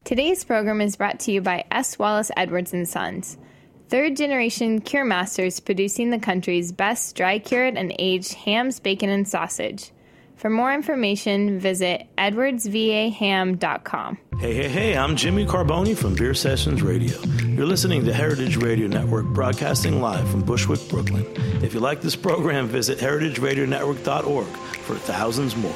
Today's program is brought to you by S. Wallace Edwards & Sons, third-generation cure masters producing the country's best dry-cured and aged hams, bacon, and sausage. For more information, visit edwardsvaham.com. Hey, I'm Jimmy Carboni from Beer Sessions Radio. You're listening to Heritage Radio Network, broadcasting live from Bushwick, Brooklyn. If you like this program, visit heritageradionetwork.org for thousands more.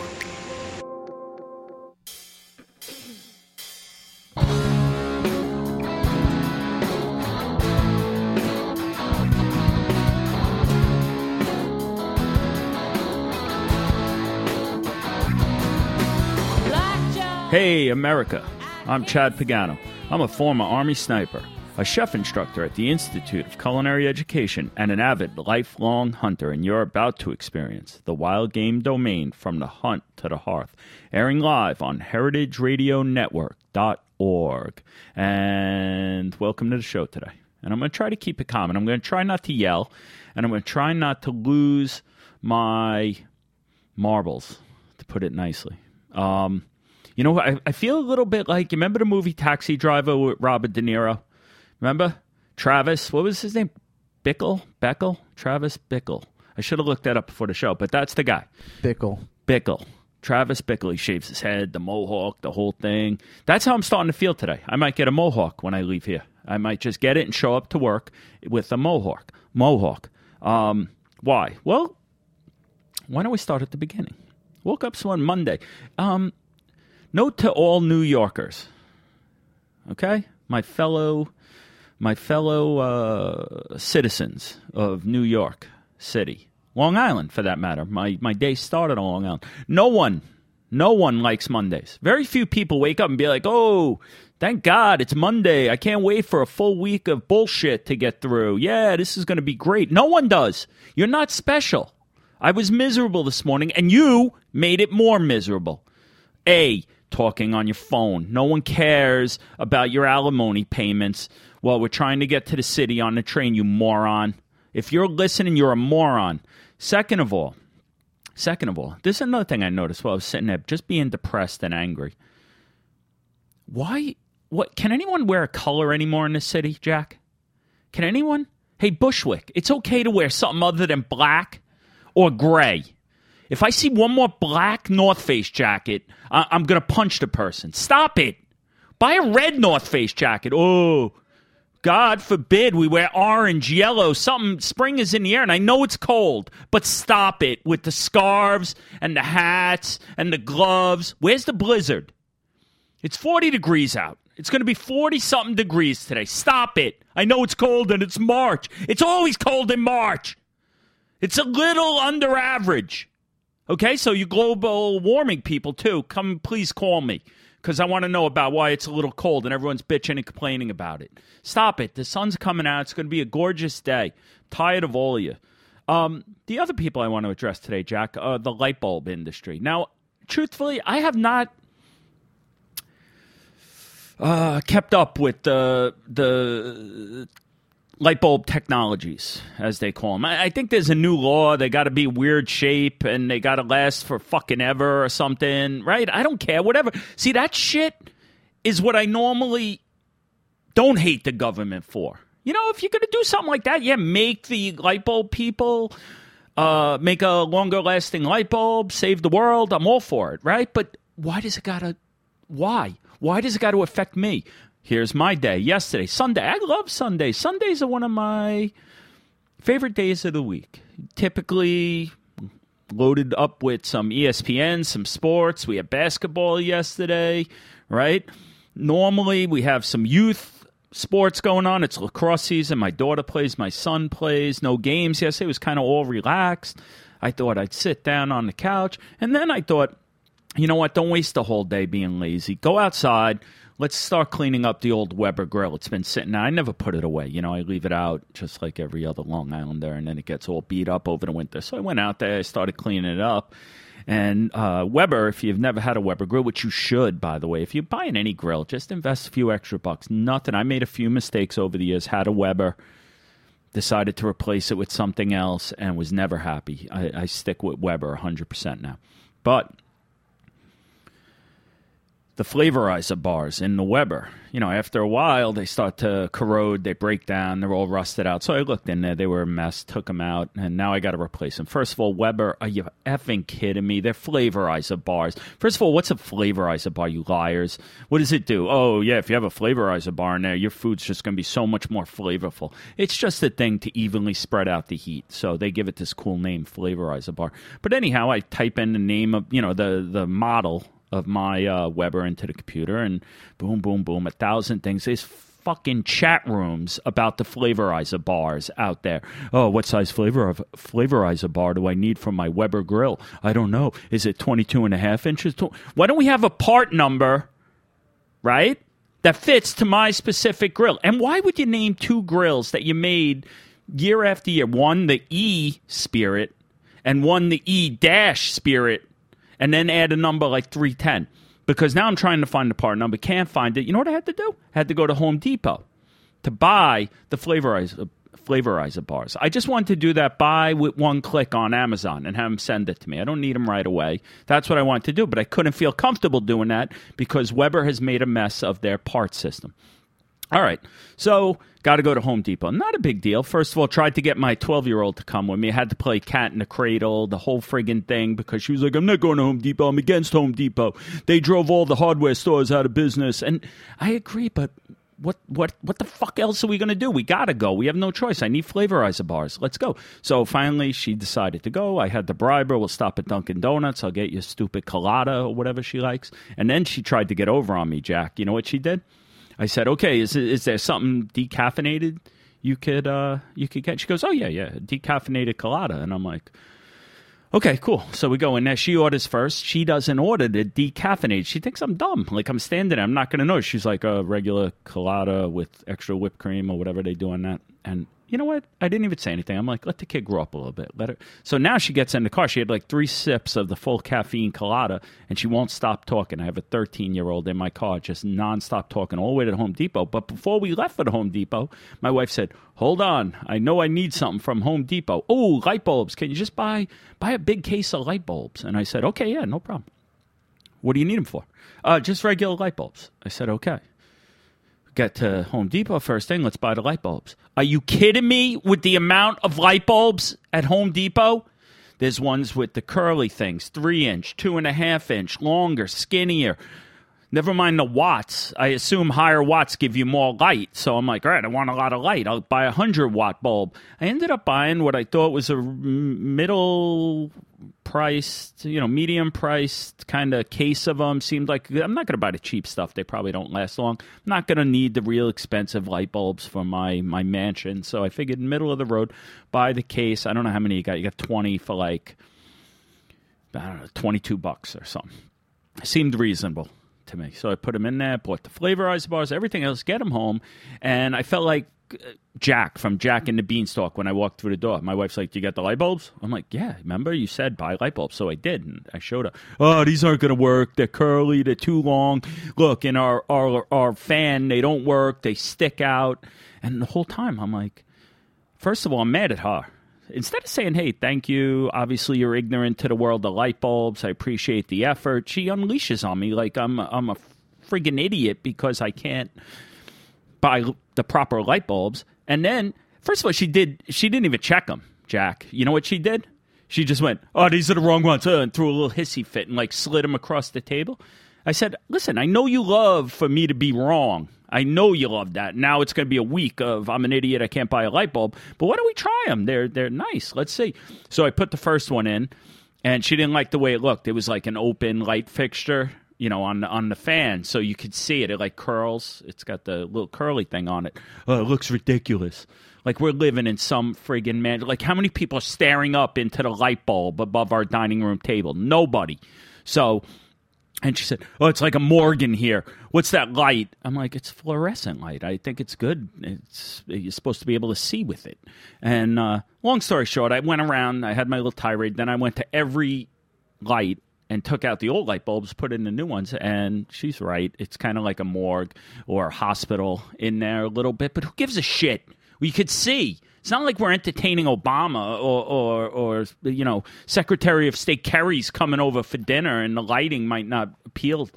Hey, America. I'm Chad Pagano. I'm a former Army sniper, a chef instructor at the Institute of Culinary Education, and an avid lifelong hunter, and you're about to experience the wild game domain from the hunt to the hearth, airing live on heritageradionetwork.org. And welcome to the show today. And I'm going to try to keep it calm, and I'm going to try not to yell, and I'm going to try not to lose my marbles, to put it nicely. You know, I feel a little bit like, you remember the movie Taxi Driver with Robert De Niro? Remember? Travis, what was his name? Bickle? Travis Bickle. I should have looked that up before the show, but that's the guy. Bickle. Travis Bickle. He shaves his head, the mohawk, the whole thing. That's how I'm starting to feel today. I might get a mohawk when I leave here. I might just get it and show up to work with a mohawk. Why? Well, why don't we start at the beginning? Woke up one Monday. Note to all New Yorkers, okay? My fellow citizens of New York City, Long Island for that matter. My day started on Long Island. No one likes Mondays. Very few people wake up and be like, oh, thank God it's Monday. I can't wait for a full week of bullshit to get through. Yeah, this is going to be great. No one does. You're not special. I was miserable this morning, and you made it more miserable. Talking on your phone. No one cares about your alimony payments while we're trying to get to the city on the train, you moron. If you're listening, you're a moron. Second of all, this is another thing I noticed while I was sitting there, just being depressed and angry. Why? What? Can anyone wear a color anymore in this city, Jack? Can anyone? Hey, Bushwick, it's okay to wear something other than black or gray. If I see one more black North Face jacket, I'm going to punch the person. Stop it. Buy a red North Face jacket. Oh, God forbid we wear orange, yellow, something. Spring is in the air, and I know it's cold, but stop it with the scarves and the hats and the gloves. Where's the blizzard? It's 40 degrees out. It's going to be 40-something degrees today. Stop it. I know it's cold, and it's March. It's always cold in March. It's a little under average. Okay, so you global warming people, too, come please call me, because I want to know about why it's a little cold and everyone's bitching and complaining about it. Stop it. The sun's coming out. It's going to be a gorgeous day. Tired of all of you. The other people I want to address today, Jack, the light bulb industry. Now, truthfully, I have not kept up with the light bulb technologies, as they call them. I think there's a new law. They got to be weird shape, and they got to last for fucking ever or something, right? I don't care, whatever. See, that shit is what I normally don't hate the government for. You know, if you're going to do something like that, make the light bulb people, make a longer-lasting light bulb, save the world. I'm all for it, right? But why does it got to affect me? Here's my day. Yesterday, Sunday. I love Sundays. Sundays are one of my favorite days of the week. Typically loaded up with some ESPN, some sports. We had basketball yesterday, right? Normally, we have some youth sports going on. It's lacrosse season. My daughter plays. My son plays. No games yesterday. It was kind of all relaxed. I thought I'd sit down on the couch. And then I thought, you know what? Don't waste the whole day being lazy. Go outside. Let's start cleaning up the old Weber grill. It's been sitting there. I never put it away. You know, I leave it out just like every other Long Islander, and then it gets all beat up over the winter. So I went out there. I started cleaning it up. And Weber, if you've never had a Weber grill, which you should, by the way, if you're buying any grill, just invest a few extra bucks. Nothing. I made a few mistakes over the years, had a Weber, decided to replace it with something else, and was never happy. I stick with Weber 100% now. But the flavorizer bars in the Weber. You know, after a while, they start to corrode, they break down, they're all rusted out. So I looked in there, they were a mess, took them out, and now I got to replace them. First of all, Weber, are you effing kidding me? They're flavorizer bars. First of all, what's a flavorizer bar, you liars? What does it do? Oh, yeah, if you have a flavorizer bar in there, your food's just going to be so much more flavorful. It's just a thing to evenly spread out the heat. So they give it this cool name, flavorizer bar. But anyhow, I type in the name of, the model of my Weber into the computer, and boom, boom, boom, 1,000 things. There's fucking chat rooms about the flavorizer bars out there. Oh, what size flavorizer bar do I need for my Weber grill? I don't know. Is it 22.5 inches? Why don't we have a part number, right, that fits to my specific grill? And why would you name two grills that you made year after year? One, the E Spirit, and one, the E-Spirit, and then add a number like 310. Because now I'm trying to find the part number, can't find it. You know what I had to do? I had to go to Home Depot to buy the flavorizer bars. I just wanted to do that buy with one click on Amazon and have them send it to me. I don't need them right away. That's what I wanted to do, but I couldn't feel comfortable doing that because Weber has made a mess of their part system. All right, so got to go to Home Depot. Not a big deal. First of all, tried to get my 12-year-old to come with me. I had to play cat in the cradle, the whole friggin' thing, because she was like, I'm not going to Home Depot. I'm against Home Depot. They drove all the hardware stores out of business. And I agree, but what the fuck else are we going to do? We got to go. We have no choice. I need flavorizer bars. Let's go. So finally, she decided to go. I had to bribe her. We'll stop at Dunkin' Donuts. I'll get you a stupid colada or whatever she likes. And then she tried to get over on me, Jack. You know what she did? I said, okay, is there something decaffeinated you could get? She goes, oh, yeah, decaffeinated colada. And I'm like, okay, cool. So we go in there. She orders first. She doesn't order the decaffeinated. She thinks I'm dumb. Like I'm standing there. I'm not going to know. She's like a regular colada with extra whipped cream or whatever they do on that. And you know what? I didn't even say anything. I'm like, let the kid grow up a little bit. Let her. So now she gets in the car. She had like 3 sips of the full caffeine colada, and she won't stop talking. I have a 13-year-old in my car just nonstop talking all the way to the Home Depot. But before we left for the Home Depot, my wife said, hold on. I know I need something from Home Depot. Oh, light bulbs. Can you just buy a big case of light bulbs? And I said, okay, yeah, no problem. What do you need them for? Just regular light bulbs. I said, okay. Get to Home Depot first thing. Let's buy the light bulbs. Are you kidding me with the amount of light bulbs at Home Depot? There's ones with the curly things, 3-inch, 2.5-inch, longer, skinnier. Never mind the watts. I assume higher watts give you more light. So I'm like, all right, I want a lot of light. I'll buy a 100-watt bulb. I ended up buying what I thought was a middle-priced, medium-priced kind of case of them. Seemed like I'm not going to buy the cheap stuff. They probably don't last long. I'm not going to need the real expensive light bulbs for my mansion. So I figured middle of the road, buy the case. I don't know how many you got. You got 20 for like, I don't know, $22 or something. Seemed reasonable to me. So I put them in there, bought the flavorizer bars, everything else, get them home. And I felt like Jack from Jack and the Beanstalk when I walked through the door. My wife's like, do you get the light bulbs? I'm like, yeah, remember you said buy light bulbs. So I did. And I showed her, oh, these aren't going to work. They're curly. They're too long. Look, in our fan, they don't work. They stick out. And the whole time I'm like, first of all, I'm mad at her. Instead of saying, hey, thank you, obviously you're ignorant to the world of light bulbs, I appreciate the effort, she unleashes on me like I'm a friggin' idiot because I can't buy the proper light bulbs. And then, first of all, she didn't even check them, Jack. You know what she did? She just went, oh, these are the wrong ones, and threw a little hissy fit and like slid them across the table. I said, listen, I know you love for me to be wrong. I know you love that. Now it's going to be a week of I'm an idiot, I can't buy a light bulb. But why don't we try them? They're nice. Let's see. So I put the first one in, and she didn't like the way it looked. It was like an open light fixture, on the fan, so you could see it. It like curls. It's got the little curly thing on it. Oh, it looks ridiculous. Like we're living in some friggin' man. Like how many people are staring up into the light bulb above our dining room table? Nobody. So... And she said, oh, it's like a Morgan here. What's that light? I'm like, it's fluorescent light. I think it's good. You're supposed to be able to see with it. And long story short, I went around. I had my little tirade. Then I went to every light and took out the old light bulbs, put in the new ones. And she's right. It's kind of like a morgue or a hospital in there a little bit. But who gives a shit? We could see. It's not like we're entertaining Obama or Secretary of State Kerry's coming over for dinner and the lighting might not appeal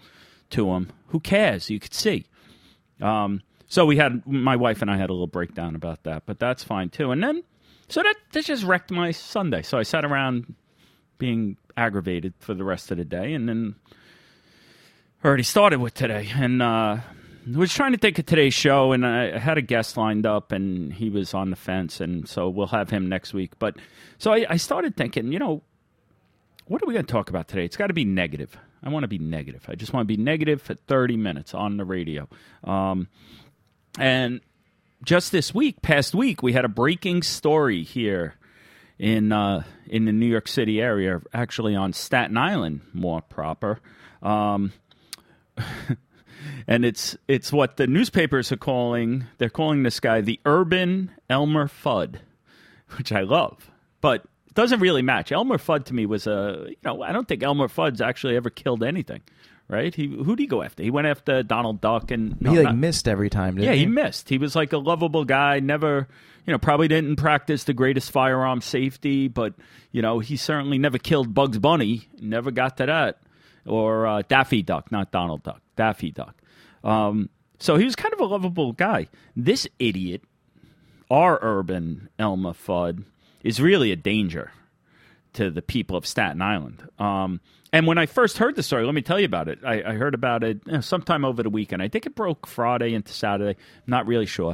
to him. Who cares? You could see. So my wife and I had a little breakdown about that, but that's fine too. And then, so that just wrecked my Sunday. So I sat around being aggravated for the rest of the day, and then already started with today. And was trying to think of today's show, and I had a guest lined up, and he was on the fence, and so we'll have him next week. But so I started thinking, what are we going to talk about today? It's got to be negative. I want to be negative. I just want to be negative for 30 minutes on the radio. And just this past week, we had a breaking story here in the New York City area, actually on Staten Island, more proper. And it's what the newspapers are calling. They're calling this guy the urban Elmer Fudd, which I love, but it doesn't really match. Elmer Fudd to me was I don't think Elmer Fudd's actually ever killed anything, right? Who did he go after? He went after Donald Duck, and he missed every time. Didn't he? He missed. He was like a lovable guy. Never, probably didn't practice the greatest firearm safety, but he certainly never killed Bugs Bunny. Never got to that. Or Daffy Duck, not Donald Duck, Daffy Duck. So he was kind of a lovable guy. This idiot, our urban Elmer Fudd, is really a danger to the people of Staten Island. And when I first heard the story, let me tell you about it. I heard about it sometime over the weekend. I think it broke Friday into Saturday. Not really sure.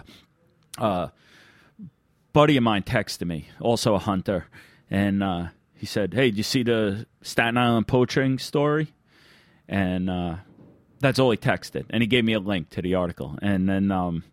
Buddy of mine texted me, also a hunter, and he said, "Hey, did you see the Staten Island poaching story?" And that's all he texted. And he gave me a link to the article. And then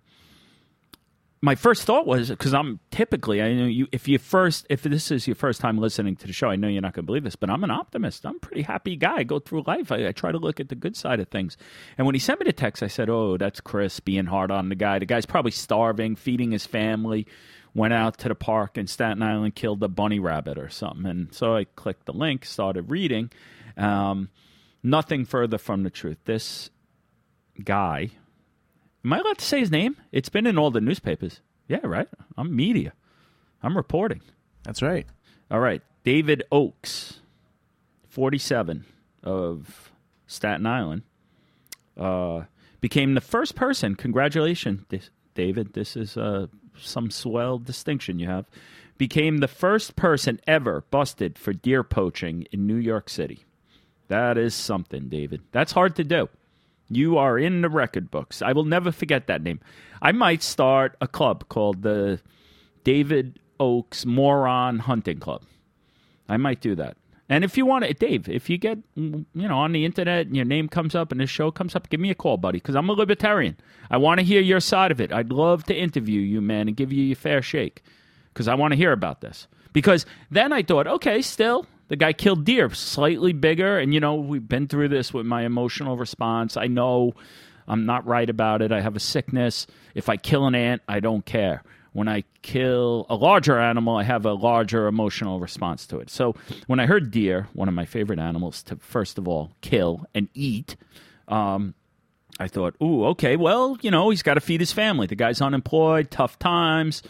my first thought was, because I'm typically, I know you, if this is your first time listening to the show, I know you're not going to believe this, but I'm an optimist. I'm a pretty happy guy. I go through life. I try to look at the good side of things. And when he sent me the text, I said, "Oh, that's Chris being hard on the guy. The guy's probably starving, feeding his family, went out to the park in Staten Island, killed a bunny rabbit or something." And so I clicked the link, started reading. Nothing further from the truth. This guy, am I allowed to say his name? It's been in all the newspapers. Yeah, right. I'm media. I'm reporting. That's right. All right. David Oakes, 47, of Staten Island, became the first person. Congratulations, David. This is some swell distinction you have. Became the first person ever busted for deer poaching in New York City. That is something, David. That's hard to do. You are in the record books. I will never forget that name. I might start a club called the David Oakes Moron Hunting Club. I might do that. And if you want to, Dave, if you get on the internet and your name comes up and this show comes up, give me a call, buddy, because I'm a libertarian. I want to hear your side of it. I'd love to interview you, man, and give you your fair shake, because I want to hear about this. Because then I thought, okay, still, the guy killed deer, slightly bigger. And, we've been through this with my emotional response. I know I'm not right about it. I have a sickness. If I kill an ant, I don't care. When I kill a larger animal, I have a larger emotional response to it. So when I heard deer, one of my favorite animals to, first of all, kill and eat, I thought, ooh, okay, well, he's got to feed his family. The guy's unemployed, tough times.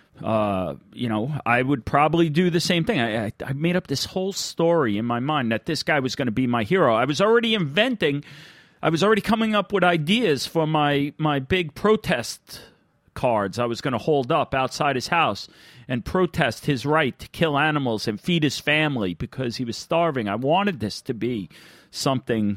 I would probably do the same thing. I made up this whole story in my mind that this guy was going to be my hero. I was already coming up with ideas for my big protest cards I was going to hold up outside his house and protest his right to kill animals and feed his family because he was starving. I wanted this to be something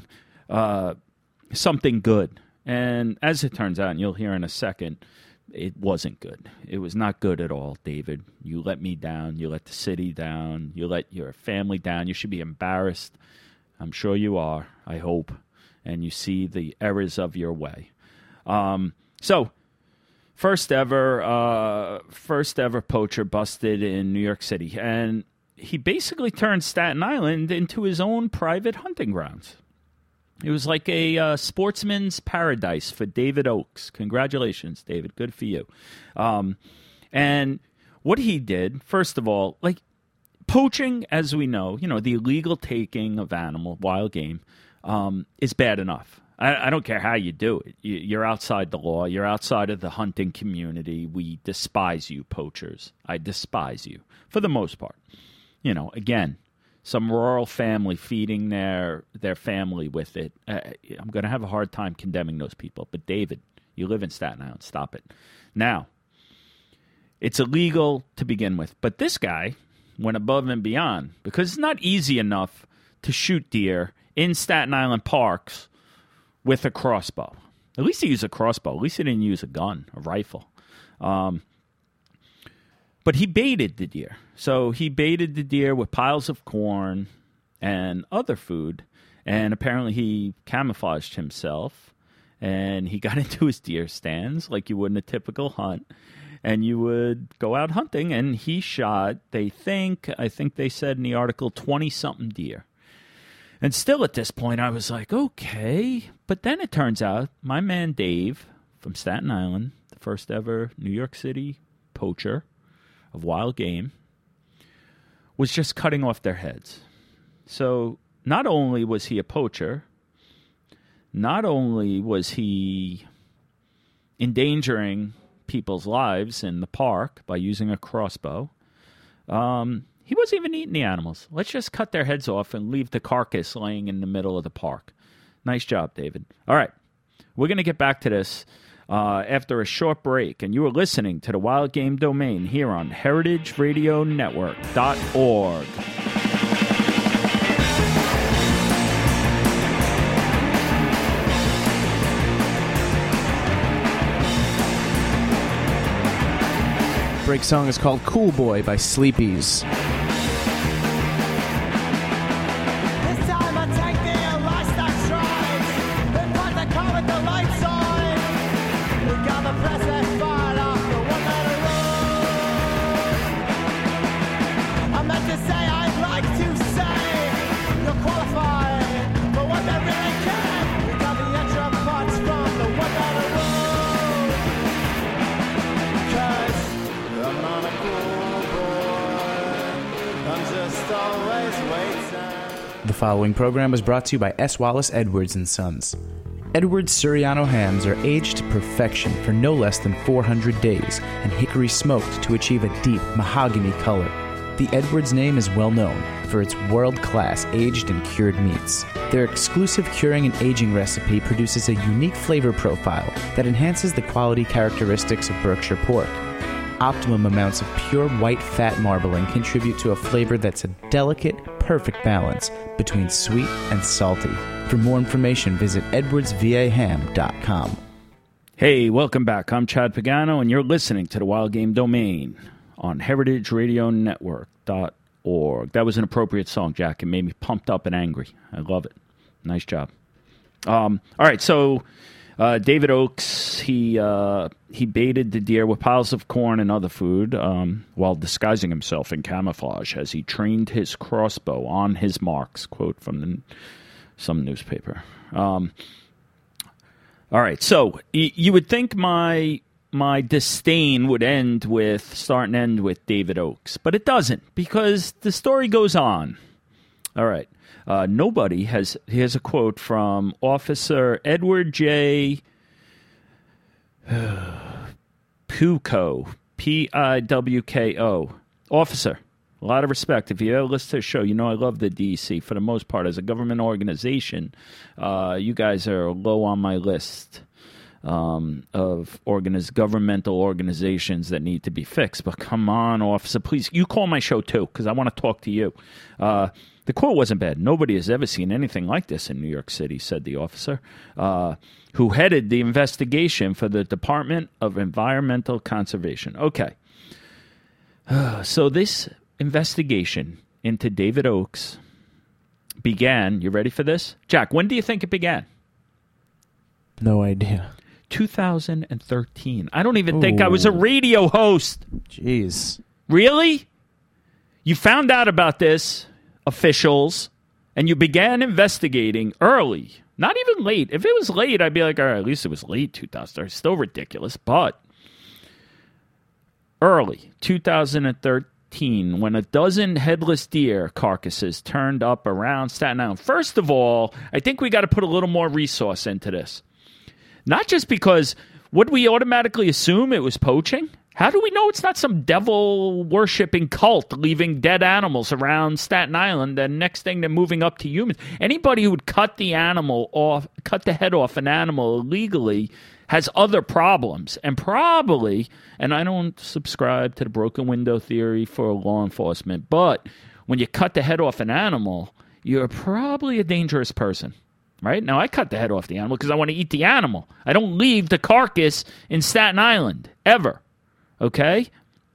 good. And as it turns out, and you'll hear in a second, it wasn't good. It was not good at all, David. You let me down. You let the city down. You let your family down. You should be embarrassed. I'm sure you are, I hope. And you see the errors of your way. So, first ever poacher busted in New York City. And he basically turned Staten Island into his own private hunting grounds. It was like a sportsman's paradise for David Oakes. Congratulations, David. Good for you. And what he did, first of all, like poaching, as we know, the illegal taking of wild game, is bad enough. I don't care how you do it. You're outside the law. You're outside of the hunting community. We despise you, poachers. I despise you for the most part. Again, some rural family feeding their family with it. I'm going to have a hard time condemning those people. But David, you live in Staten Island. Stop it. Now, it's illegal to begin with. But this guy went above and beyond because it's not easy enough to shoot deer in Staten Island parks with a crossbow. At least he used a crossbow. At least he didn't use a gun, a rifle. But he baited the deer. So he baited the deer with piles of corn and other food. And apparently he camouflaged himself. And he got into his deer stands like you would in a typical hunt. And you would go out hunting. And he shot, I think they said in the article, 20-something deer. And still at this point, I was like, okay. But then it turns out my man Dave from Staten Island, the first ever New York City poacher of wild game, was just cutting off their heads. So not only was he a poacher, not only was he endangering people's lives in the park by using a crossbow, he wasn't even eating the animals. Let's just cut their heads off and leave the carcass laying in the middle of the park. Nice job, David. All right, we're going to get back to this after a short break, and you are listening to the Wild Game Domain here on heritageradionetwork.org. Break song is called Cool Boy by Sleepies. The following program was brought to you by S. Wallace Edwards & Sons. Edwards Suriano hams are aged to perfection for no less than 400 days and hickory smoked to achieve a deep mahogany color. The Edwards name is well known for its world-class aged and cured meats. Their exclusive curing and aging recipe produces a unique flavor profile that enhances the quality characteristics of Berkshire pork. Optimum amounts of pure white fat marbling contribute to a flavor that's a delicate, perfect balance between sweet and salty. For more information, visit edwardsvaham.com. Hey, welcome back. I'm Chad Pagano, and you're listening to the Wild Game Domain on heritageradionetwork.org. That was an appropriate song, Jack. It made me pumped up and angry. I love it. Nice job. All right, so David Oakes, he baited the deer with piles of corn and other food while disguising himself in camouflage as he trained his crossbow on his marks, quote from some newspaper. All right, so you would think my disdain would start and end with David Oakes, but it doesn't, because the story goes on. All right. Here's a quote from Officer Edward J. Piwko, Piwko. Officer, a lot of respect. If you ever listen to the show, you know I love the DEC for the most part. As a government organization, you guys are low on my list of governmental organizations that need to be fixed. But come on, officer, please. You call my show, too, because I want to talk to you. The quote wasn't bad. Nobody has ever seen anything like this in New York City, said the officer, who headed the investigation for the Department of Environmental Conservation. Okay. So this investigation into David Oakes began, you ready for this? Jack, when do you think it began? No idea. 2013. I don't even think I was a radio host. Jeez. Really? You found out about this, officials, and you began investigating early. Not even late. If it was late, I'd be like, all right, at least it was late 2013. Still ridiculous, but early 2013, when a dozen headless deer carcasses turned up around Staten Island. First of all, I think we got to put a little more resource into this. Not just because, would we automatically assume it was poaching? How do we know it's not some devil-worshipping cult leaving dead animals around Staten Island, and next thing they're moving up to humans? Anybody who would cut the head off an animal illegally has other problems. And probably, and I don't subscribe to the broken window theory for law enforcement, but when you cut the head off an animal, you're probably a dangerous person. Right? Now, I cut the head off the animal because I want to eat the animal. I don't leave the carcass in Staten Island, ever. Okay?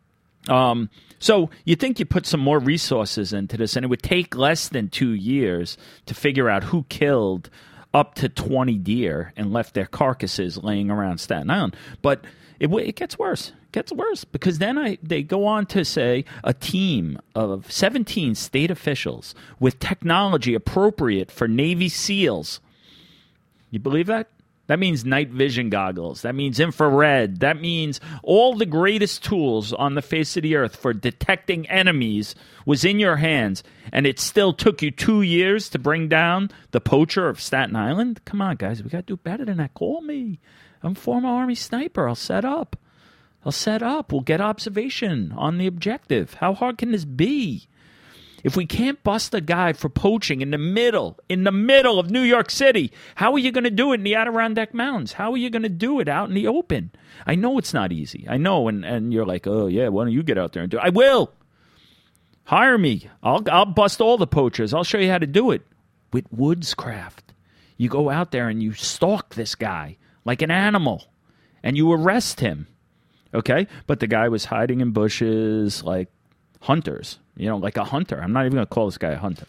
So you think you put some more resources into this, and it would take less than 2 years to figure out who killed up to 20 deer and left their carcasses laying around Staten Island. But it gets worse. It gets worse because then they go on to say a team of 17 state officials with technology appropriate for Navy SEALs. You believe that? That means night vision goggles. That means infrared. That means all the greatest tools on the face of the earth for detecting enemies was in your hands, and it still took you 2 years to bring down the poacher of Staten Island? Come on, guys. We got to do better than that. Call me. I'm a former Army sniper. I'll set up. We'll get observation on the objective. How hard can this be? If we can't bust a guy for poaching in the middle of New York City, how are you going to do it in the Adirondack Mountains? How are you going to do it out in the open? I know it's not easy. I know, and you're like, oh, yeah, why don't you get out there and do it? I will. Hire me. I'll bust all the poachers. I'll show you how to do it. With woodscraft. You go out there and you stalk this guy like an animal, and you arrest him. Okay? But the guy was hiding in bushes like hunters. Like a hunter. I'm not even going to call this guy a hunter.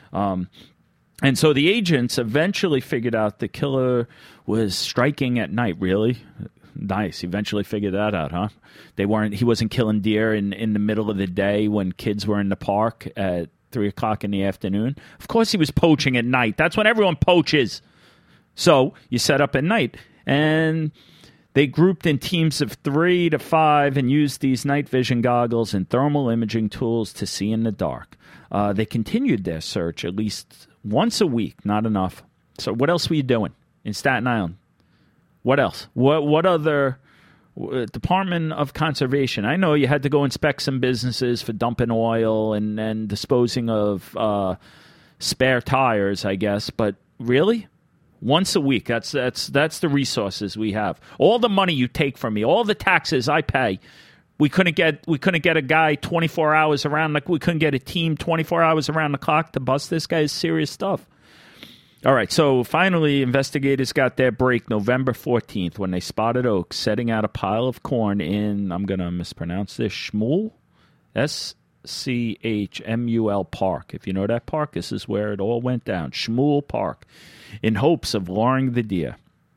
And so the agents eventually figured out the killer was striking at night. Really? Nice. Eventually figured that out, huh? He wasn't killing deer in the middle of the day when kids were in the park at 3 o'clock in the afternoon. Of course he was poaching at night. That's when everyone poaches. So you set up at night. And they grouped in teams of 3 to 5 and used these night vision goggles and thermal imaging tools to see in the dark. They continued their search at least once a week, not enough. So what else were you doing in Staten Island? What else? What other Department of Conservation? I know you had to go inspect some businesses for dumping oil and disposing of spare tires, I guess. But really? Once a week. That's the resources we have. All the money you take from me, all the taxes I pay. We couldn't get a guy 24 hours around. Like we couldn't get a team 24 hours around the clock to bust this guy's serious stuff. All right. So finally, investigators got their break November 14th when they spotted Oaks setting out a pile of corn in, I'm going to mispronounce this, Schmuel, SCHMUL Park. If you know that park, this is where it all went down. Schmuel Park, in hopes of luring the deer.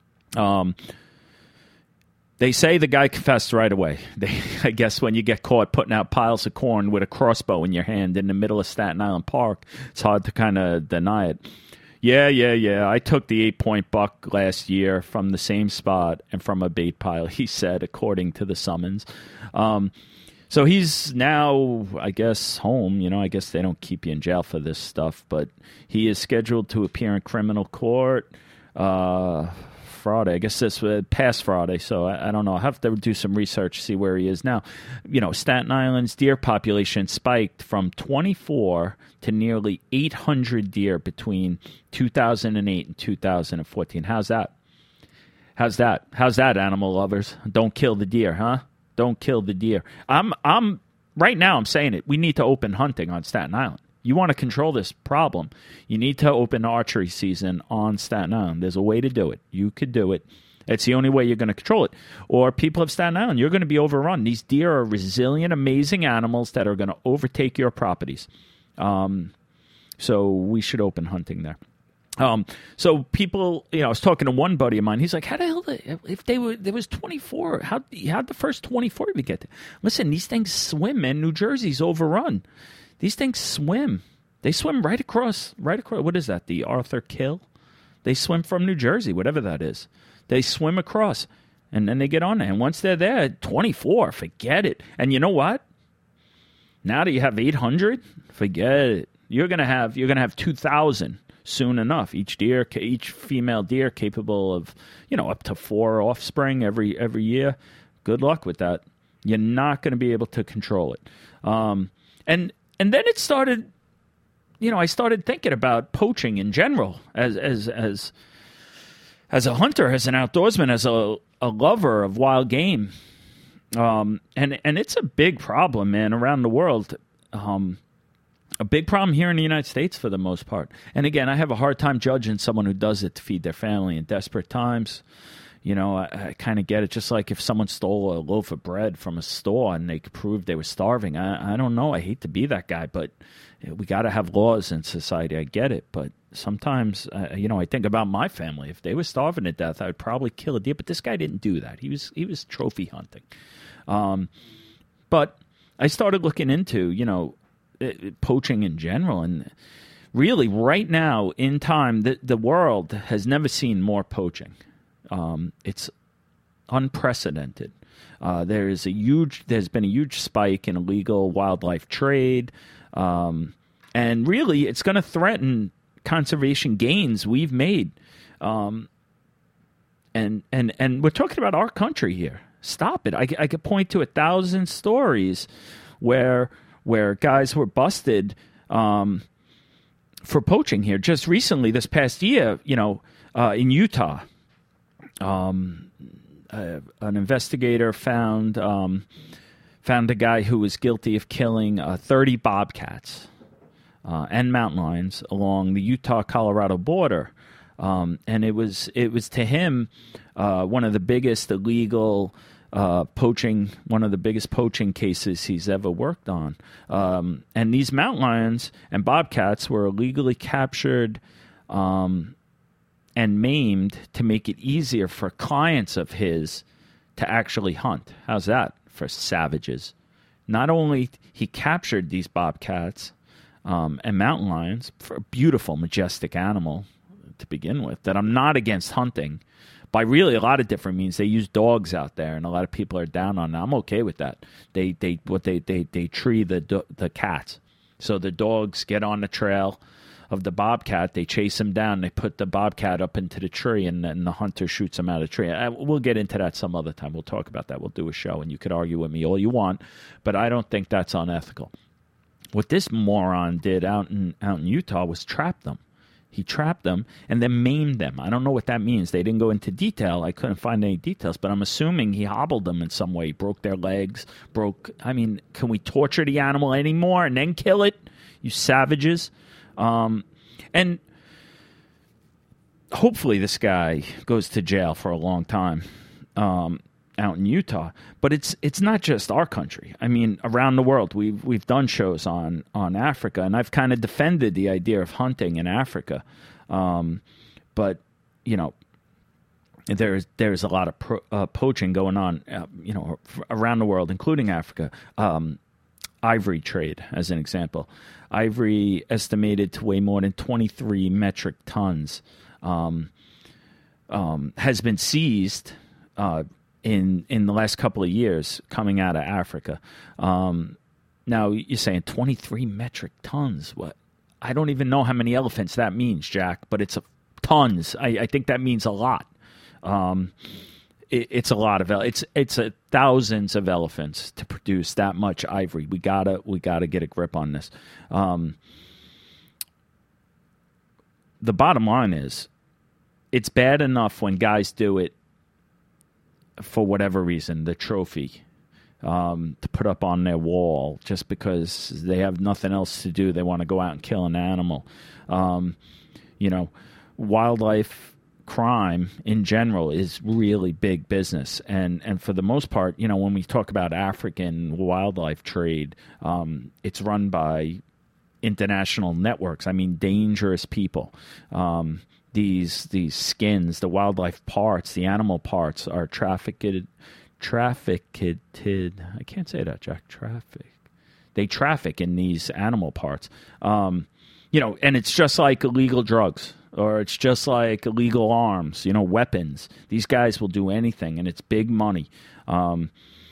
They say the guy confessed right away. I guess when you get caught putting out piles of corn with a crossbow in your hand in the middle of Staten Island Park, it's hard to kind of deny it. Yeah. I took the 8-point buck last year from the same spot and from a bait pile, he said, according to the summons. So he's now, I guess, home. I guess they don't keep you in jail for this stuff, but he is scheduled to appear in criminal court Friday. I guess this was past Friday, so I don't know. I'll have to do some research, see where he is now. Staten Island's deer population spiked from 24 to nearly 800 deer between 2008 and 2014. How's that? How's that, animal lovers? Don't kill the deer, huh? Don't kill the deer. I'm right now I'm saying it. We need to open hunting on Staten Island. You want to control this problem, you need to open archery season on Staten Island. There's a way to do it. You could do it. It's the only way you're going to control it. Or people of Staten Island, you're going to be overrun. These deer are resilient, amazing animals that are going to overtake your properties. So we should open hunting there. So people, I was talking to one buddy of mine. He's like, how the hell, if there was 24, how'd the first 24 even get there? Listen, these things swim, man. New Jersey's overrun. These things swim. They swim right across. What is that? The Arthur Kill? They swim from New Jersey, whatever that is. They swim across, and then they get on there. And once they're there, 24, forget it. And you know what? Now that you have 800, forget it. You're gonna have 2,000 soon enough. Each female deer capable of, up to 4 offspring every year. Good luck with that. You're not going to be able to control it. And then it started, I started thinking about poaching in general as a hunter, as an outdoorsman, as a lover of wild game. And it's a big problem, man, around the world. A big problem here in the United States for the most part. And again, I have a hard time judging someone who does it to feed their family in desperate times. I kind of get it. Just like if someone stole a loaf of bread from a store and they could prove they were starving. I don't know. I hate to be that guy, but we got to have laws in society. I get it. But sometimes, I think about my family. If they were starving to death, I would probably kill a deer. But this guy didn't do that. He was trophy hunting. But I started looking into, poaching in general. And really, right now in time, the world has never seen more poaching. It's unprecedented. There's been a huge spike in illegal wildlife trade. And really, it's going to threaten conservation gains we've made. And we're talking about our country here. Stop it. I could point to 1,000 stories where guys were busted for poaching here. Just recently, this past year, in Utah, an investigator found a guy who was guilty of killing 30 bobcats and mountain lions along the Utah-Colorado border. And it was to him one of the biggest illegal poaching cases he's ever worked on. And these mountain lions and bobcats were illegally captured and maimed to make it easier for clients of his to actually hunt. How's that for savages? Not only he captured these bobcats and mountain lions, for a beautiful, majestic animal to begin with, that I'm not against hunting by really a lot of different means. They use dogs out there, and a lot of people are down on that. I'm okay with that. They tree the cats, so the dogs get on the trail of the bobcat. They chase him down. They put the bobcat up into the tree, and then the hunter shoots him out of the tree. We'll get into that some other time. We'll talk about that. We'll do a show, and you could argue with me all you want, but I don't think that's unethical. What this moron did out in Utah was trap them. He trapped them and then maimed them. I don't know what that means. They didn't go into detail. I couldn't find any details, but I'm assuming he hobbled them in some way, broke their legs, can we torture the animal anymore and then kill it? You savages. And hopefully this guy goes to jail for a long time out in Utah. But it's not just our country. I mean, around the world, we've done shows on Africa, and I've kind of defended the idea of hunting in Africa. But there's a lot of poaching going on, around the world, including Africa. Ivory trade, as an example. Ivory estimated to weigh more than 23 metric tons has been seized in the last couple of years coming out of Africa. Now, you're saying 23 metric tons. What? I don't even know how many elephants that means, Jack, but it's tons. I think that means a lot. It's a lot of it's thousands of elephants to produce that much ivory. We gotta get a grip on this. The bottom line is, it's bad enough when guys do it for whatever reason, the trophy, to put up on their wall just because they have nothing else to do. They want to go out and kill an animal. Wildlife crime in general is really big business, and for the most part, when we talk about African wildlife trade, it's run by international networks. I mean, dangerous people. These skins, the wildlife parts, the animal parts are trafficked. I can't say that, Jack. They traffic in these animal parts. And it's just like illegal drugs, or it's just like illegal arms, weapons. These guys will do anything, and it's big money. I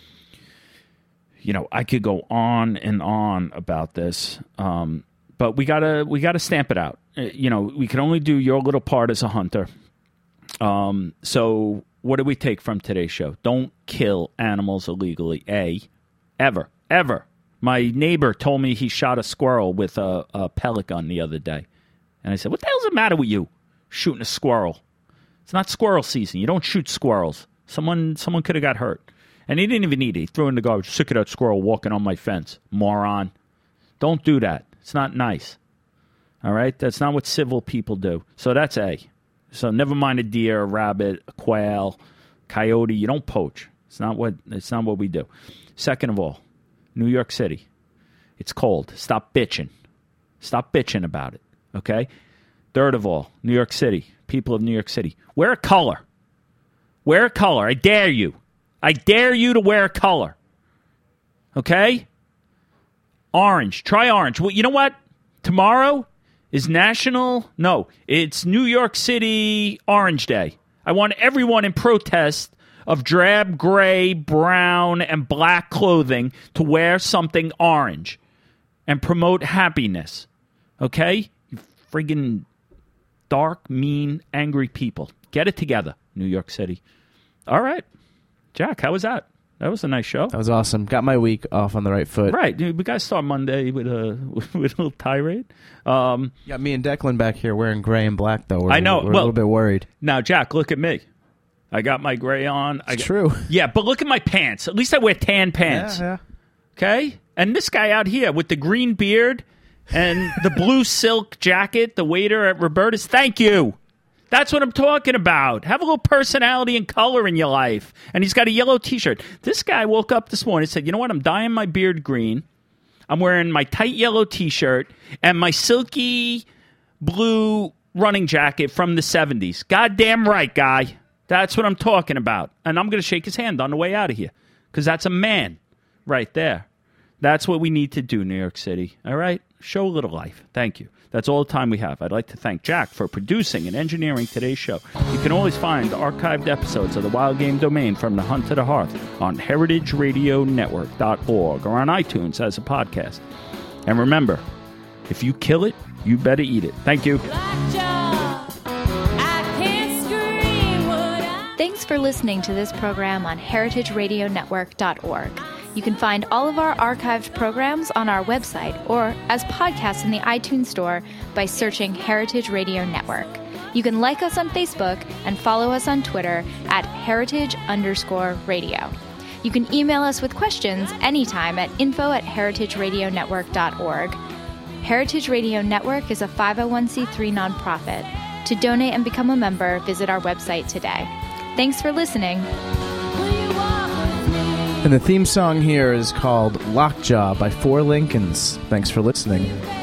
could go on and on about this, but we gotta stamp it out. We can only do your little part as a hunter. So what do we take from today's show? Don't kill animals illegally, A. Ever. My neighbor told me he shot a squirrel with a pellet gun the other day. And I said, what the hell's the matter with you shooting a squirrel? It's not squirrel season. You don't shoot squirrels. Someone could have got hurt. And he didn't even need it. He threw it in the garbage. Sick of that squirrel walking on my fence. Moron. Don't do that. It's not nice. All right? That's not what civil people do. So that's A. So never mind a deer, a rabbit, a quail, coyote. You don't poach. It's not what we do. Second of all, New York City. It's cold. Stop bitching. Stop bitching about it. Okay? Third of all, New York City. People of New York City. Wear a color. Wear a color. I dare you. I dare you to wear a color. Okay? Orange. Try orange. Well, you know what? Tomorrow is it's New York City Orange Day. I want everyone in protest of drab, gray, brown, and black clothing to wear something orange and promote happiness. Okay? You friggin' dark, mean, angry people. Get it together, New York City. All right. Jack, how was that? That was a nice show. That was awesome. Got my week off on the right foot. Right. We got to start Monday with a little tirade. Got me and Declan back here wearing gray and black, though. I know. We're a little bit worried. Now, Jack, look at me. I got my gray on. It's true. Yeah, but look at my pants. At least I wear tan pants. Yeah. Okay? And this guy out here with the green beard and the blue silk jacket, the waiter at Roberta's, thank you. That's what I'm talking about. Have a little personality and color in your life. And he's got a yellow T-shirt. This guy woke up this morning and said, you know what? I'm dyeing my beard green. I'm wearing my tight yellow T-shirt and my silky blue running jacket from the 70s. Goddamn right, guy. That's what I'm talking about. And I'm going to shake his hand on the way out of here because that's a man right there. That's what we need to do, New York City. All right? Show a little life. Thank you. That's all the time we have. I'd like to thank Jack for producing and engineering today's show. You can always find archived episodes of the Wild Game Domain from the Hunt to the Hearth on heritageradionetwork.org or on iTunes as a podcast. And remember, if you kill it, you better eat it. Thank you. Thanks for listening to this program on heritageradionetwork.org. You can find all of our archived programs on our website or as podcasts in the iTunes Store by searching Heritage Radio Network. You can like us on Facebook and follow us on Twitter at @heritage_radio. You can email us with questions anytime at info@heritageradionetwork.org. Heritage Radio Network is a 501c3 nonprofit. To donate and become a member, visit our website today. Thanks for listening. And the theme song here is called Lockjaw by Four Lincolns. Thanks for listening.